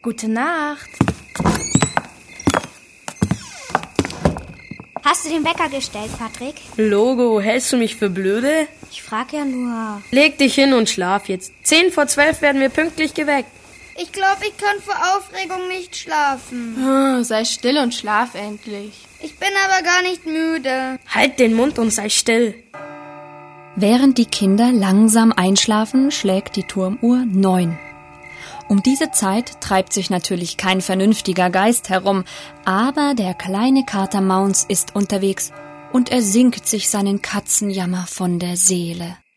Gute Nacht. Hast du den Wecker gestellt, Patrick? Logo, hältst du mich für blöde? Ich frag ja nur. Leg dich hin und schlaf jetzt. 10:40 werden wir pünktlich geweckt. Ich glaube, ich kann vor Aufregung nicht schlafen. Oh, sei still und schlaf endlich. Ich bin aber gar nicht müde. Halt den Mund und sei still. Während die Kinder langsam einschlafen, schlägt die Turmuhr 9. Um diese Zeit treibt sich natürlich kein vernünftiger Geist herum, aber der kleine Kater Maunz ist unterwegs und er singt sich seinen Katzenjammer von der Seele.